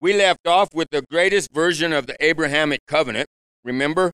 we left off with the greatest version of the Abrahamic covenant. Remember?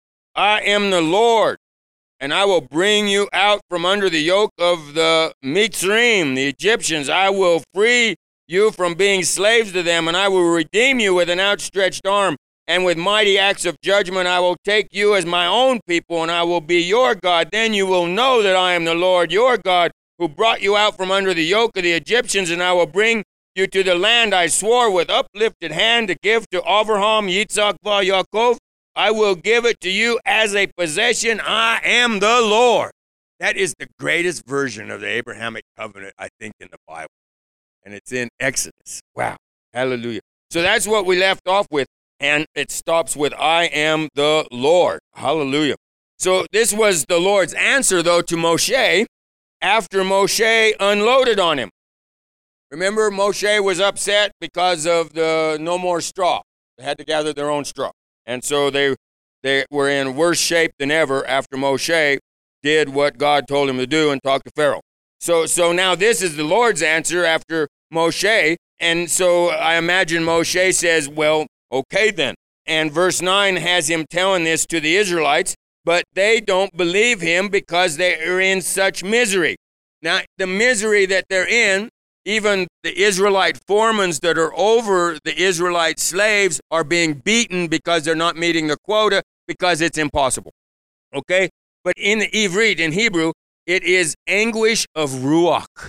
I am the Lord, and I will bring you out from under the yoke of the Mitzrayim, the Egyptians. I will free you from being slaves to them, and I will redeem you with an outstretched arm. And with mighty acts of judgment, I will take you as my own people, and I will be your God. Then you will know that I am the Lord, your God, who brought you out from under the yoke of the Egyptians, and I will bring you to the land I swore with uplifted hand to give to Abraham, Yitzhak, Yaakov. I will give it to you as a possession. I am the Lord. That is the greatest version of the Abrahamic covenant, I think, in the Bible. And it's in Exodus. Wow. Hallelujah. So that's what we left off with. And it stops with, I am the Lord. Hallelujah. So this was the Lord's answer, though, to Moshe after Moshe unloaded on him. Remember, Moshe was upset because of the no more straw. They had to gather their own straw. And so they were in worse shape than ever after Moshe did what God told him to do and talk to Pharaoh. So now this is the Lord's answer after Moshe. And so I imagine Moshe says, well, okay then. And verse 9 has him telling this to the Israelites, but they don't believe him because they are in such misery. Now, the misery that they're in, even the Israelite foremen that are over the Israelite slaves are being beaten because they're not meeting the quota because it's impossible. Okay? But in the Ivrit, in Hebrew, it is anguish of ruach.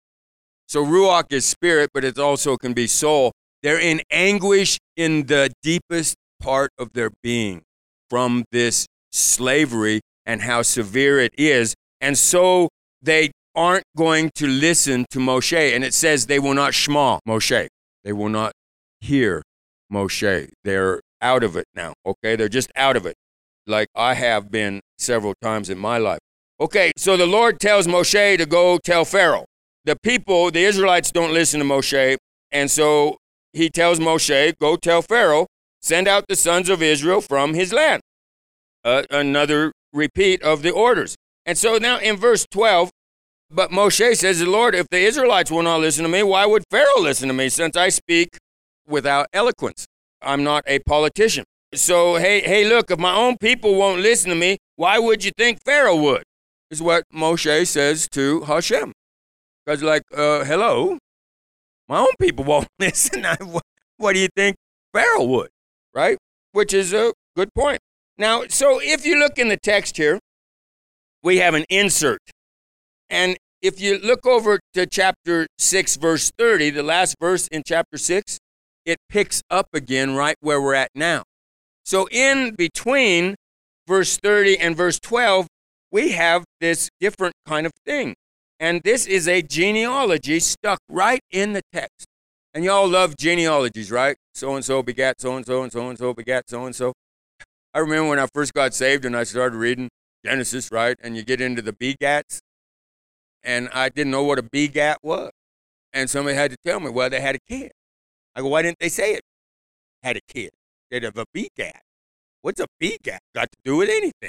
So ruach is spirit, but it also can be soul. They're in anguish in the deepest part of their being from this slavery and how severe it is. And so they aren't going to listen to Moshe. And it says they will not shema Moshe. They will not hear Moshe. They're out of it now, okay? They're just out of it, like I have been several times in my life. Okay, so the Lord tells Moshe to go tell Pharaoh. The people, the Israelites, don't listen to Moshe, and so he tells Moshe, go tell Pharaoh, send out the sons of Israel from his land. Another repeat of the orders. And so now in verse 12, but Moshe says, Lord, if the Israelites will not listen to me, why would Pharaoh listen to me, since I speak without eloquence? I'm not a politician. So, hey, look, if my own people won't listen to me, why would you think Pharaoh would? Is what Moshe says to Hashem. Because hello, my own people won't listen. What do you think Pharaoh would, right? Which is a good point. Now, so if you look in the text here, we have an insert. And if you look over to chapter 6, verse 30, the last verse in chapter 6, it picks up again right where we're at now. So in between verse 30 and verse 12, we have this different kind of thing. And this is a genealogy stuck right in the text. And y'all love genealogies, right? So-and-so begat so-and-so, and so-and-so begat so-and-so. I remember when I first got saved and I started reading Genesis, right? And you get into the begats. And I didn't know what a begat was. And somebody had to tell me, well, they had a kid. I go, why didn't they say it? Had a kid. They'd have a begat. What's a begat got to do with anything?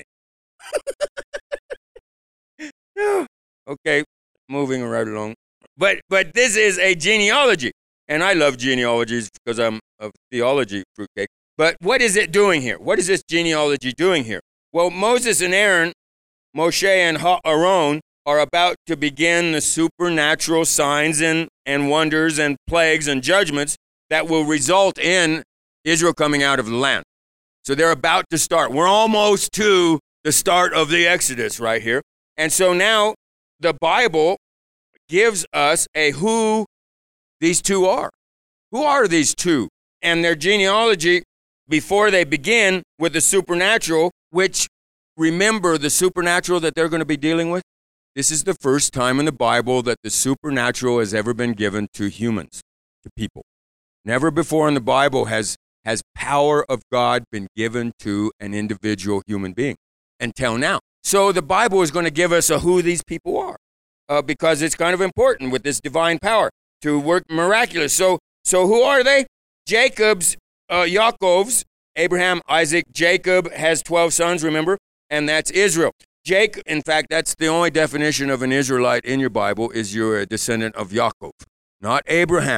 Okay, moving right along. But this is a genealogy. And I love genealogies because I'm a theology fruitcake. But what is it doing here? What is this genealogy doing here? Well, Moses and Aaron, Moshe and Aaron, are about to begin the supernatural signs and wonders and plagues and judgments that will result in Israel coming out of the land. So they're about to start. We're almost to the start of the Exodus right here. And so now the Bible gives us a who these two are. Who are these two? And their genealogy, before they begin with the supernatural, which, remember, the supernatural that they're going to be dealing with? This is the first time in the Bible that the supernatural has ever been given to humans, to people. Never before in the Bible has power of God been given to an individual human being until now. So the Bible is going to give us a who these people are because it's kind of important with this divine power to work miraculous. So who are they? Jacob's, Yaakov's, Abraham, Isaac, Jacob has 12 sons, remember? And that's Israel. Jacob, in fact, that's the only definition of an Israelite in your Bible is you're a descendant of Yaakov, not Abraham.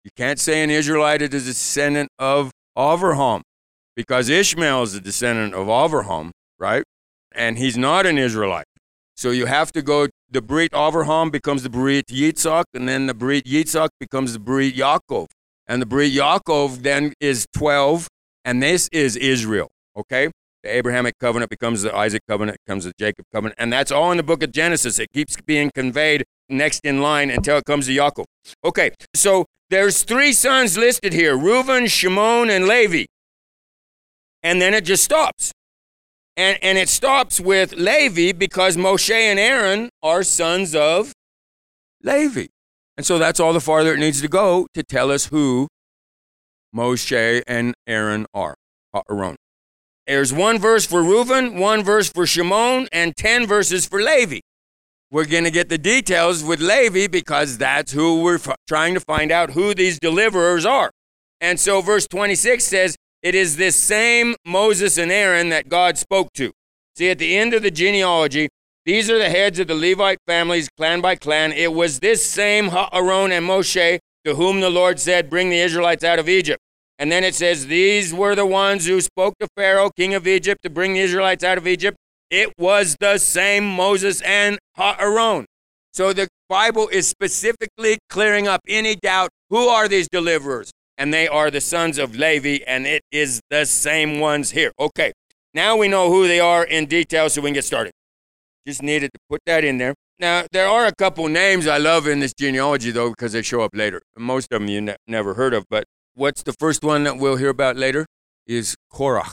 You can't say an Israelite is a descendant of Avraham, because Ishmael is a descendant of Avraham, right? And he's not an Israelite. So you have to go, the Brit Avraham becomes the Brit Yitzhak, and then the Brit Yitzhak becomes the Brit Yaakov. And the Brit Yaakov then is 12, and this is Israel, okay? The Abrahamic covenant becomes the Isaac covenant, becomes the Jacob covenant, and that's all in the book of Genesis. It keeps being conveyed next in line until it comes to Yaakov. Okay, so there's 3 sons listed here, Reuben, Shimon, and Levi. And then it just stops. And it stops with Levi because Moshe and Aaron are sons of Levi. And so that's all the farther it needs to go to tell us who Moshe and Aaron are, Aaron. There's 1 verse for Reuben, 1 verse for Shimon, and 10 verses for Levi. We're going to get the details with Levi because that's who we're trying to find out who these deliverers are. And so verse 26 says, it is this same Moses and Aaron that God spoke to. See, at the end of the genealogy, these are the heads of the Levite families, clan by clan. It was this same Aaron and Moshe to whom the Lord said, bring the Israelites out of Egypt. And then it says, these were the ones who spoke to Pharaoh, king of Egypt, to bring the Israelites out of Egypt. It was the same Moses and Aaron. So the Bible is specifically clearing up any doubt. Who are these deliverers? And they are the sons of Levi, and it is the same ones here. Okay, now we know who they are in detail, so we can get started. Just needed to put that in there. Now, there are a couple names I love in this genealogy, though, because they show up later. Most of them you never heard of, but what's the first one that we'll hear about later? Is Korah,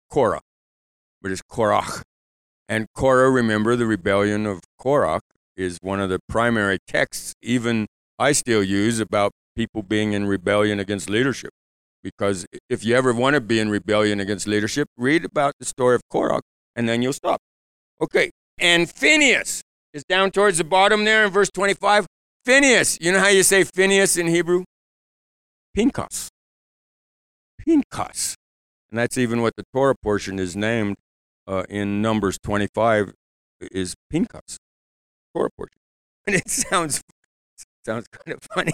but it's Korah. And Korah, remember, the rebellion of Korah is one of the primary texts even I still use about people being in rebellion against leadership. Because if you ever want to be in rebellion against leadership, read about the story of Korah, and then you'll stop. Okay, and Phinehas is down towards the bottom there in verse 25. Phinehas, you know how you say Phinehas in Hebrew? Pinchas. Pinchas. And that's even what the Torah portion is named in Numbers 25 is Pinchas. Torah portion. And it sounds kind of funny.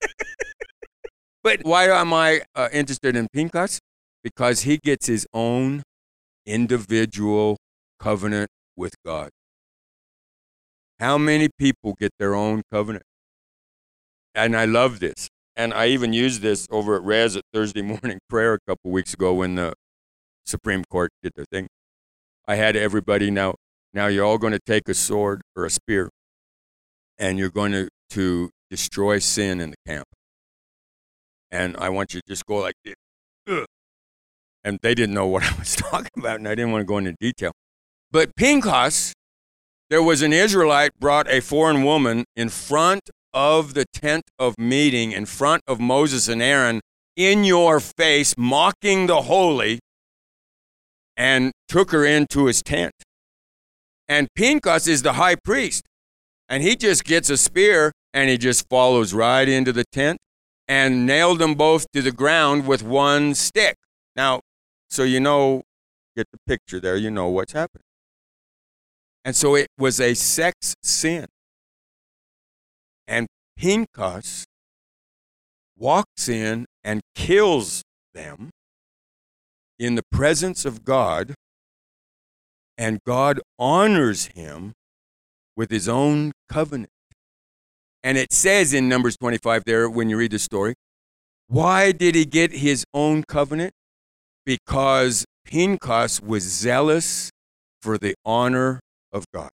But why am I interested in Pinchas? Because he gets his own individual covenant with God. How many people get their own covenant? And I love this. And I even used this over at Rez at Thursday morning prayer a couple weeks ago when the Supreme Court did their thing. I had everybody, now you're all going to take a sword or a spear, and you're going to destroy sin in the camp. And I want you to just go like this. Ugh. And they didn't know what I was talking about, and I didn't want to go into detail. But Pinchas, there was an Israelite brought a foreign woman in front of the tent of meeting, in front of Moses and Aaron, in your face, mocking the holy, and took her into his tent. And Pinchas is the high priest, and he just gets a spear, and he just follows right into the tent and nailed them both to the ground with one stick. Now, so you know, get the picture there, you know what's happening. And so it was a sex sin. And Pinchas walks in and kills them in the presence of God, and God honors him with his own covenant. And it says in Numbers 25 there, when you read the story, why did he get his own covenant? Because Pinchas was zealous for the honor of God.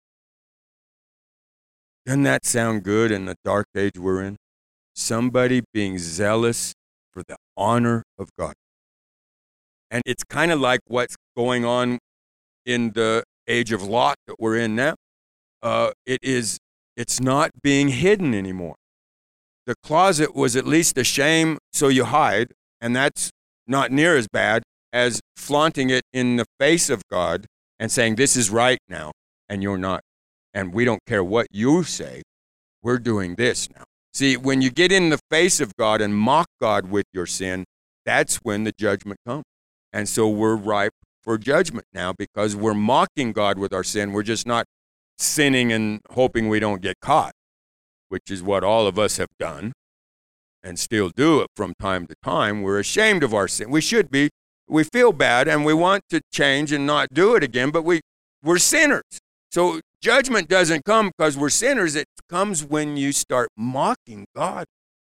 Doesn't that sound good in the dark age we're in? Somebody being zealous for the honor of God. And it's kind of like what's going on in the age of Lot that we're in now. It's not being hidden anymore. The closet was at least a shame, so you hide, and that's not near as bad as flaunting it in the face of God and saying, this is right now, and you're not. And we don't care what you say, we're doing this now. See, when you get in the face of God and mock God with your sin, that's when the judgment comes. And so we're ripe for judgment now because we're mocking God with our sin. We're just not sinning and hoping we don't get caught, which is what all of us have done. and still do it from time to time, we're ashamed of our sin. We should be. We feel bad and we want to change and not do it again, but we're sinners. So judgment doesn't come because we're sinners. It comes when you start mocking God.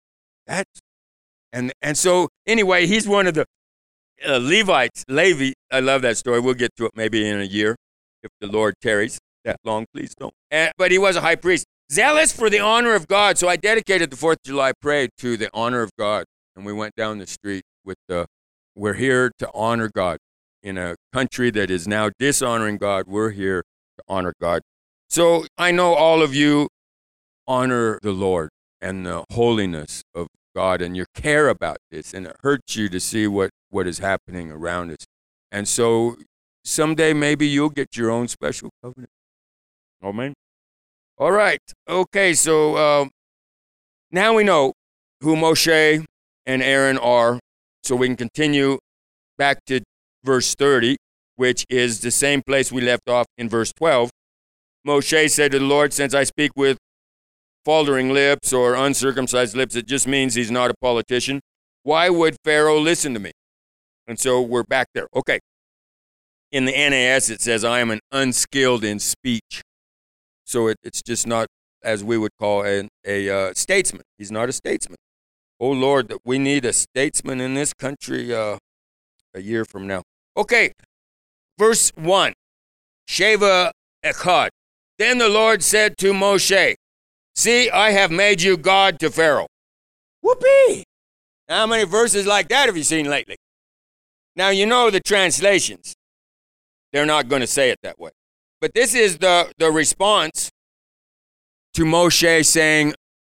And so anyway, he's one of the Levites. Levi, I love that story. We'll get to it maybe in a year if the Lord tarries that long. Please don't. But he was a high priest, zealous for the honor of God. So I dedicated the 4th of July parade to the honor of God, and we went down the street with we're here to honor God. In a country that is now dishonoring God, we're here to honor God. So I know all of you honor the Lord and the holiness of God, and you care about this, and it hurts you to see what is happening around us. And so someday maybe you'll get your own special covenant. Amen. All right. Okay, so now we know who Moshe and Aaron are. So we can continue back to verse 30, which is the same place we left off in verse 12. Moshe said to the Lord, since I speak with faltering lips or uncircumcised lips, it just means he's not a politician. Why would Pharaoh listen to me? And so we're back there. Okay. In the NAS, it says, I am an unskilled in speech. So it's just not, as we would call a statesman. He's not a statesman. Oh, Lord, we need a statesman in this country a year from now. Okay, verse 1, Sheva Echad. Then the Lord said to Moshe, see, I have made you God to Pharaoh. Whoopee! How many verses like that have you seen lately? Now, you know the translations. They're not going to say it that way. But this is the response to Moshe saying,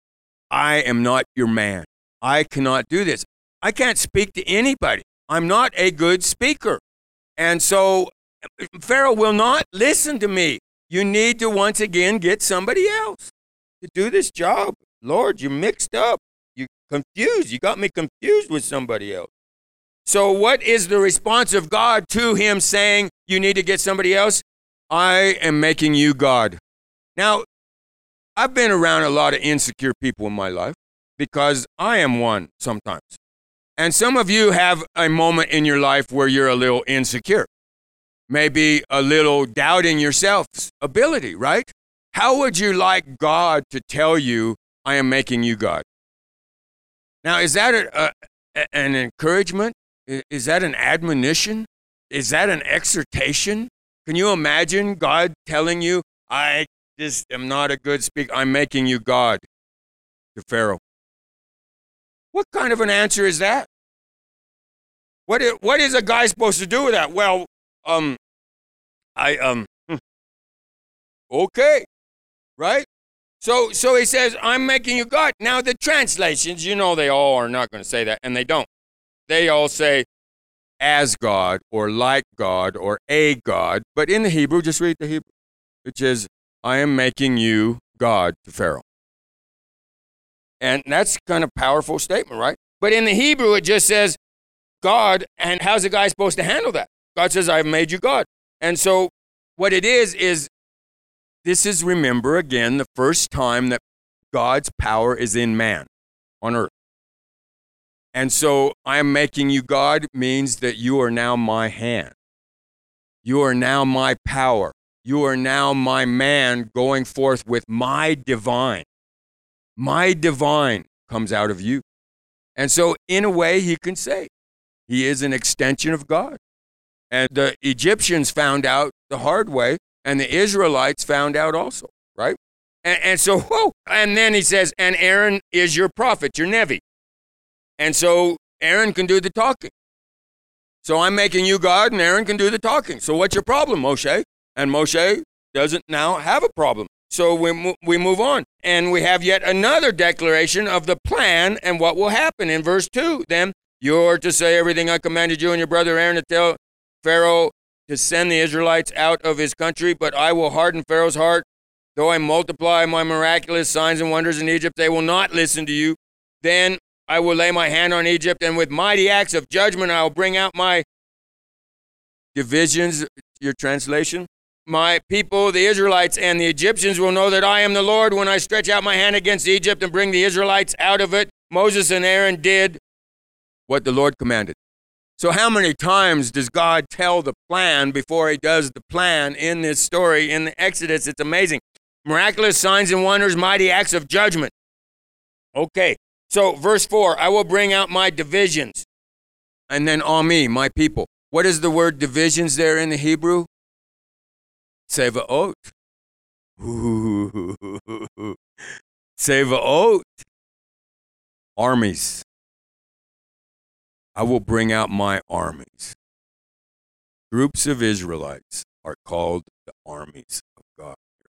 I am not your man. I cannot do this. I can't speak to anybody. I'm not a good speaker. And so Pharaoh will not listen to me. You need to once again get somebody else to do this job. Lord, you're mixed up. You're confused. You got me confused with somebody else. So what is the response of God to him saying, you need to get somebody else? I am making you God. Now, I've been around a lot of insecure people in my life, because I am one sometimes. And some of you have a moment in your life where you're a little insecure, maybe a little doubting yourself's ability, right? How would you like God to tell you, I am making you God? Now, is that an encouragement? Is that an admonition? Is that an exhortation? Can you imagine God telling you, I just am not a good speaker, I'm making you God to Pharaoh? What kind of an answer is that? What is a guy supposed to do with that? Well, okay, right? So he says, I'm making you God. Now the translations, you know, they all are not going to say that, and they don't. They all say as God or like God or a God. But in the Hebrew, just read the Hebrew, which is, I am making you God to Pharaoh. And that's kind of powerful statement, right? But in the Hebrew, it just says God, and how's a guy supposed to handle that? God says, I've made you God. And so what it is this is, remember again, the first time that God's power is in man on earth. And so I am making you God means that you are now my hand. You are now my power. You are now my man going forth with my divine. My divine comes out of you. And so in a way, he can say he is an extension of God. And the Egyptians found out the hard way, and the Israelites found out also, right? And so, whoa, and then he says, and Aaron is your prophet, your Nevi. And so Aaron can do the talking. So I'm making you God, and Aaron can do the talking. So what's your problem, Moshe? And Moshe doesn't now have a problem. So we move on. And we have yet another declaration of the plan and what will happen in verse 2. Then you're to say everything I commanded you and your brother Aaron to tell Pharaoh to send the Israelites out of his country, but I will harden Pharaoh's heart. Though I multiply my miraculous signs and wonders in Egypt, they will not listen to you. Then I will lay my hand on Egypt, and with mighty acts of judgment I will bring out my divisions, your translation, my people, the Israelites, and the Egyptians will know that I am the Lord when I stretch out my hand against Egypt and bring the Israelites out of it. Moses and Aaron did what the Lord commanded. So how many times does God tell the plan before he does the plan in this story in the Exodus? It's amazing. Miraculous signs and wonders, mighty acts of judgment. Okay, so verse 4, I will bring out my divisions. And then Ami, my people. What is the word divisions there in the Hebrew? Tsevaot. Tsevaot. Armies. I will bring out my armies. Groups of Israelites are called the armies of God.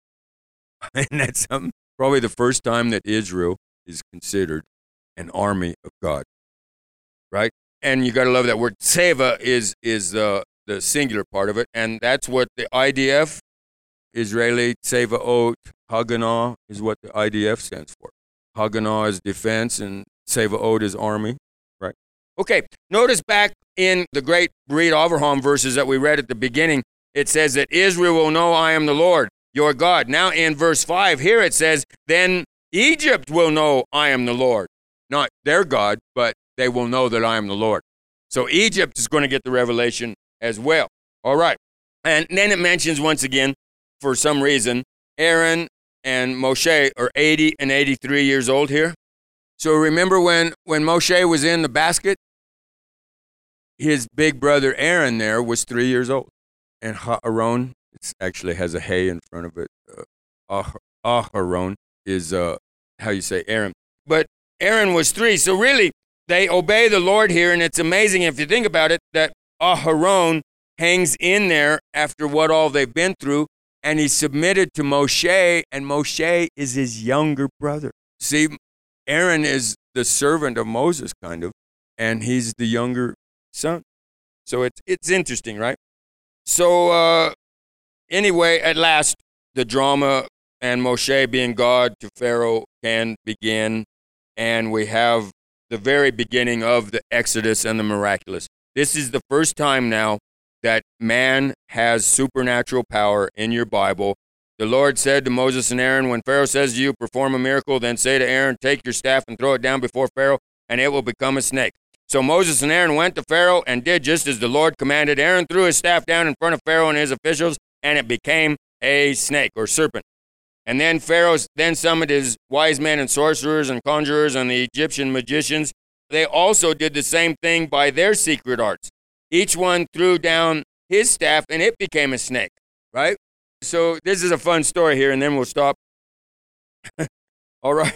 And that's probably the first time that Israel is considered an army of God. Right? And you got to love that word. Tseva is the singular part of it. And that's what the IDF, Israeli Tsevaot, Haganah, is what the IDF stands for. Haganah is defense and Tsevaot is army. Right? Okay, notice back in the great Brit Avraham verses that we read at the beginning, it says that Israel will know I am the Lord, your God. Now in verse 5 here it says, then Egypt will know I am the Lord. Not their God, but they will know that I am the Lord. So Egypt is going to get the revelation as well. All right. And then it mentions once again, for some reason, Aaron and Moshe are 80 and 83 years old here. So remember when Moshe was in the basket, his big brother Aaron there was 3 years old. And Aaron, it actually has a hay in front of it. Aharon is how you say Aaron. But Aaron was 3. So really, they obey the Lord here. And it's amazing if you think about it, that Aharon hangs in there after what all they've been through. And he submitted to Moshe. And Moshe is his younger brother. See, Aaron is the servant of Moses, kind of, and he's the younger son. So it's interesting, right? So anyway, at last, the drama and Moshe being God to Pharaoh can begin, and we have the very beginning of the Exodus and the miraculous. This is the first time now that man has supernatural power in your Bible. The Lord said to Moses and Aaron, when Pharaoh says to you, perform a miracle, then say to Aaron, take your staff and throw it down before Pharaoh, and it will become a snake. So Moses and Aaron went to Pharaoh and did just as the Lord commanded. Aaron threw his staff down in front of Pharaoh and his officials, and it became a snake or serpent. And then Pharaoh then summoned his wise men and sorcerers and conjurers and the Egyptian magicians. They also did the same thing by their secret arts. Each one threw down his staff, and it became a snake, right? So this is a fun story here, and then we'll stop. All right.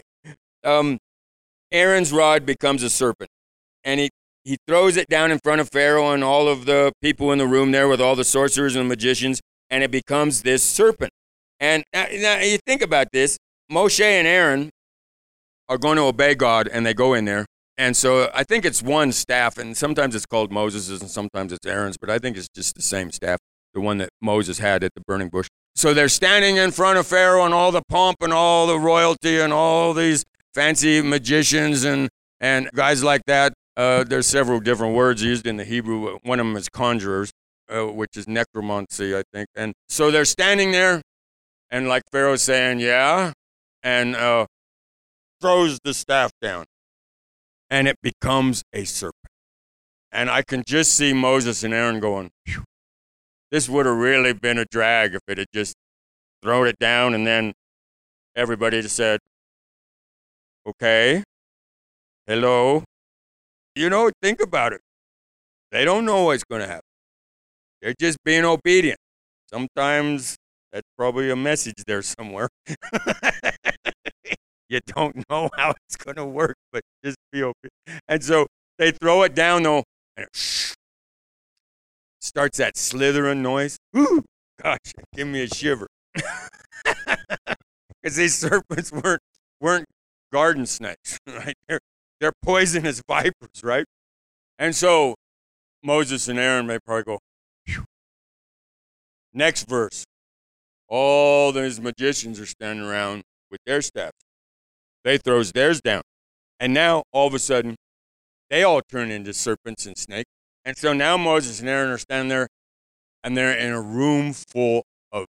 Aaron's rod becomes a serpent, and he throws it down in front of Pharaoh and all of the people in the room there with all the sorcerers and magicians, and it becomes this serpent. And now you think about this. Moshe and Aaron are going to obey God, and they go in there. And so I think it's one staff, and sometimes it's called Moses's and sometimes it's Aaron's, but I think it's just the same staff, the one that Moses had at the burning bush. So they're standing in front of Pharaoh and all the pomp and all the royalty and all these fancy magicians and guys like that. There's several different words used in the Hebrew. One of them is conjurers, which is necromancy, I think. And so they're standing there, and like Pharaoh's saying, yeah, and throws the staff down. And it becomes a serpent. And I can just see Moses and Aaron going, phew. This would have really been a drag if it had just thrown it down and then everybody just said, okay, hello. You know, think about it. They don't know what's going to happen. They're just being obedient. Sometimes that's probably a message there somewhere. You don't know how it's going to work, but just be obedient. And so they throw it down, though, and it starts that slithering noise. Woo! Gosh, give me a shiver. Because these serpents weren't garden snakes, right? They're poisonous vipers, right? And so Moses and Aaron may probably go, phew. Next verse. All these magicians are standing around with their staffs. They throws theirs down. And now, all of a sudden, they all turn into serpents and snakes. And so now Moses and Aaron are standing there, and they're in a room full of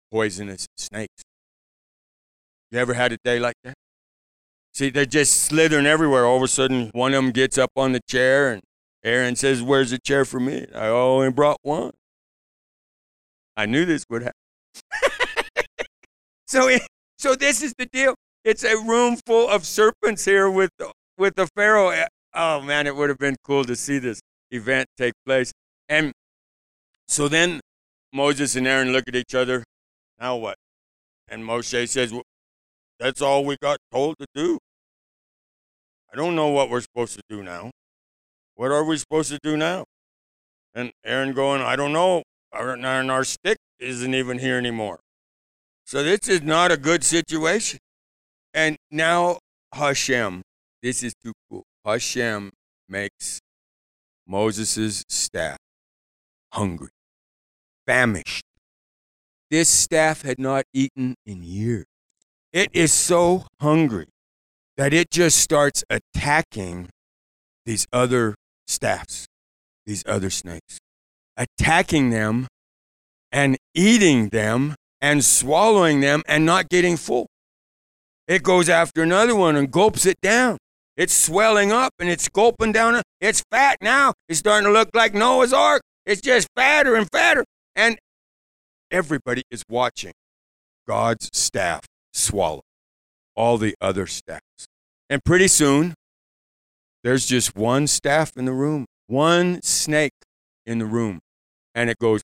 poisonous snakes. You ever had a day like that? See, they're just slithering everywhere. All of a sudden, one of them gets up on the chair, and Aaron says, "Where's the chair for me?" I only brought one. I knew this would happen. So this is the deal. It's a room full of serpents here with the Pharaoh. Oh, man, it would have been cool to see this event take place. And so then Moses and Aaron look at each other. Now what? And Moshe says, well, that's all we got told to do. I don't know what we're supposed to do now. What are we supposed to do now? And Aaron going, I don't know. Our stick isn't even here anymore. So this is not a good situation. And now Hashem, this is too cool. Hashem makes Moses' staff hungry, famished. This staff had not eaten in years. It is so hungry that it just starts attacking these other staffs, these other snakes, attacking them and eating them and swallowing them and not getting full. It goes after another one and gulps it down. It's swelling up and it's gulping down. It's fat now. It's starting to look like Noah's Ark. It's just fatter and fatter. And everybody is watching God's staff swallow all the other staffs. And pretty soon, there's just one staff in the room, one snake in the room. And it goes,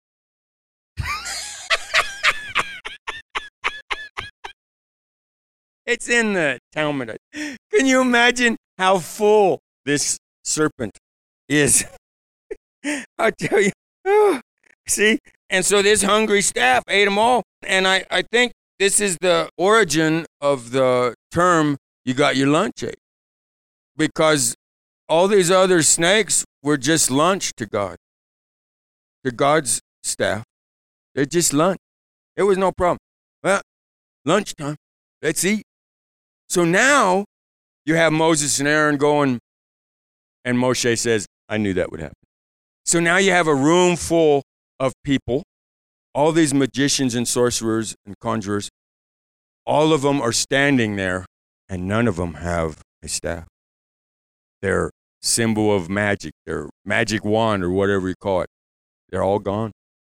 it's in the Talmud. Can you imagine how full this serpent is? I tell you. Oh, see? And so this hungry staff ate them all. And I think this is the origin of the term, you got your lunch ate. Because all these other snakes were just lunch to God. To God's staff. They're just lunch. It was no problem. Well, lunchtime. Let's eat. So now you have Moses and Aaron going, and Moshe says, I knew that would happen. So now you have a room full of people, all these magicians and sorcerers and conjurers. All of them are standing there, and none of them have a staff. Their symbol of magic, their magic wand or whatever you call it, they're all gone.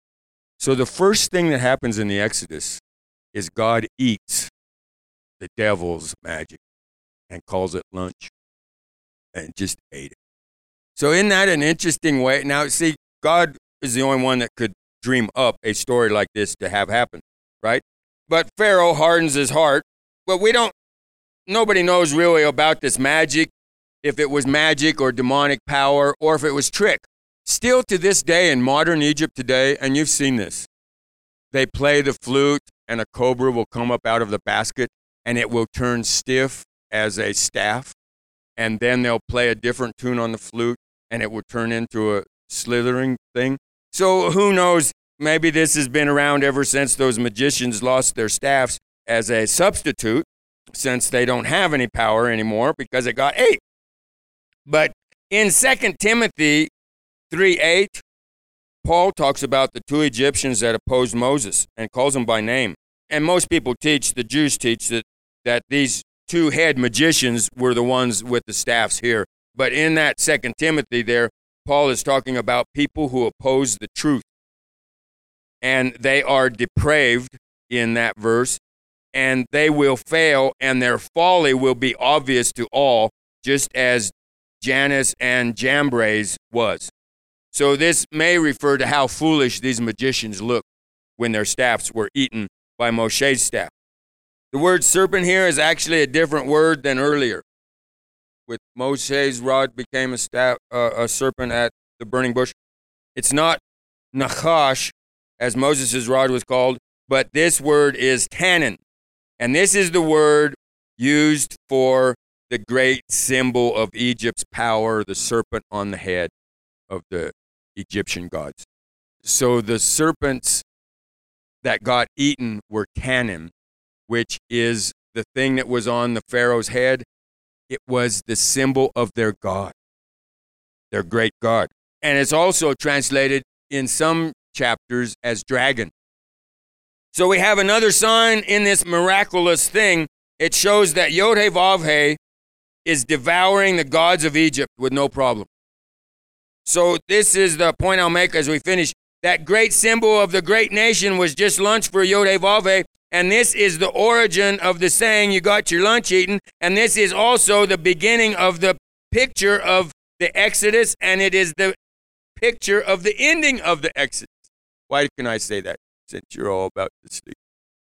So the first thing that happens in the Exodus is God eats the devil's magic and calls it lunch and just ate it. So isn't that an interesting way? Now, see, God is the only one that could dream up a story like this to have happen, right? But Pharaoh hardens his heart. But nobody knows really about this magic, if it was magic or demonic power or if it was trick. Still to this day in modern Egypt today, and you've seen this, they play the flute and a cobra will come up out of the basket and it will turn stiff as a staff, and then they'll play a different tune on the flute, and it will turn into a slithering thing. So who knows, maybe this has been around ever since those magicians lost their staffs as a substitute, since they don't have any power anymore because it got ate. But in 2 Timothy 3:8, Paul talks about the two Egyptians that opposed Moses and calls them by name. And most people teach, the Jews teach, that these two head magicians were the ones with the staffs here. But in that 2 Timothy there, Paul is talking about people who oppose the truth. And they are depraved in that verse, and they will fail, and their folly will be obvious to all, just as Jannes and Jambres was. So this may refer to how foolish these magicians looked when their staffs were eaten by Moshe's staff. The word serpent here is actually a different word than earlier. With Moshe's rod became a serpent at the burning bush. It's not Nachash, as Moses' rod was called, but this word is tannin. And this is the word used for the great symbol of Egypt's power, the serpent on the head of the Egyptian gods. So the serpents that got eaten were tannin, which is the thing that was on the Pharaoh's head. It was the symbol of their God, their great God. And it's also translated in some chapters as dragon. So we have another sign in this miraculous thing. It shows that Yod-Heh-Vav-Heh is devouring the gods of Egypt with no problem. So this is the point I'll make as we finish. That great symbol of the great nation was just lunch for Yod-Heh-Vav-Heh, and this is the origin of the saying, you got your lunch eaten, and this is also the beginning of the picture of the Exodus, and it is the picture of the ending of the Exodus. Why can I say that? Since you're all about to sleep.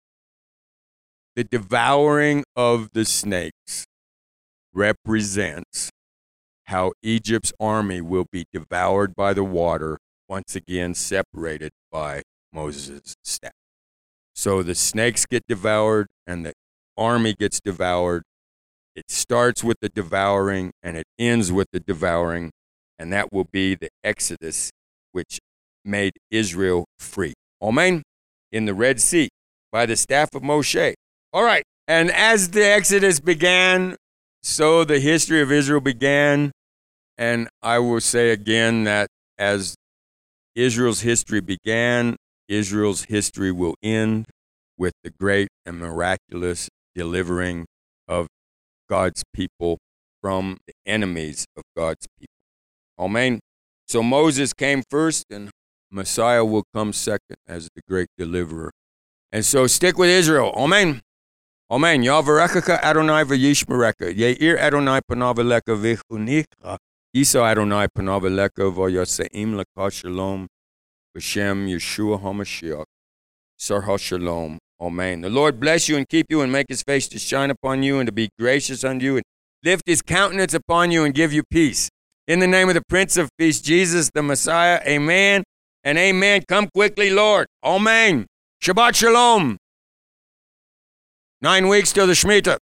The devouring of the snakes represents how Egypt's army will be devoured by the water, once again separated by Moses' staff. So the snakes get devoured and the army gets devoured. It starts with the devouring and it ends with the devouring, and that will be the Exodus, which made Israel free. Amen? In the Red Sea, by the staff of Moshe. All right, and as the Exodus began, so the history of Israel began, and I will say again that as Israel's history began, Israel's history will end with the great and miraculous delivering of God's people from the enemies of God's people. Amen. So Moses came first, and Messiah will come second as the great deliverer. And so stick with Israel. Amen. Amen. Yahvarecha Adonai v'yishmerecha. Ye'ir Adonai panav elecha v'chunicha. Yisa Adonai panav elecha v'yaseim l'ka shalom. B'shem Yeshua HaMashiach. Sarha shalom. Amen. The Lord bless you and keep you and make his face to shine upon you and to be gracious unto you and lift his countenance upon you and give you peace. In the name of the Prince of Peace, Jesus the Messiah, amen and amen. Come quickly, Lord. Amen. Shabbat shalom. 9 weeks till the Shemitah.